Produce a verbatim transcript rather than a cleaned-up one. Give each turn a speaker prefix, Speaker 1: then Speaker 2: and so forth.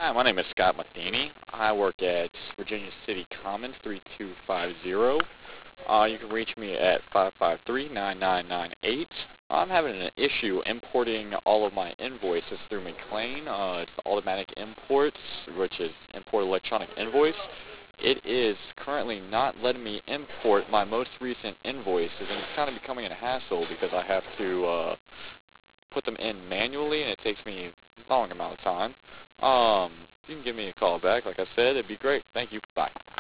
Speaker 1: Hi, my name is Scott Matheny. I work at Virginia City Commons three two five zero. Uh, you can reach me at five five three, nine nine nine eight. I'm having an issue importing all of my invoices through McLean. Uh, it's automatic imports, which is import electronic invoice. It is currently not letting me import my most recent invoices, and it's kind of becoming a hassle because I have to uh, put them in manually, and it takes me a long amount of time. Um, you can give me a call back. Like I said, it'd be great. Thank you. Bye.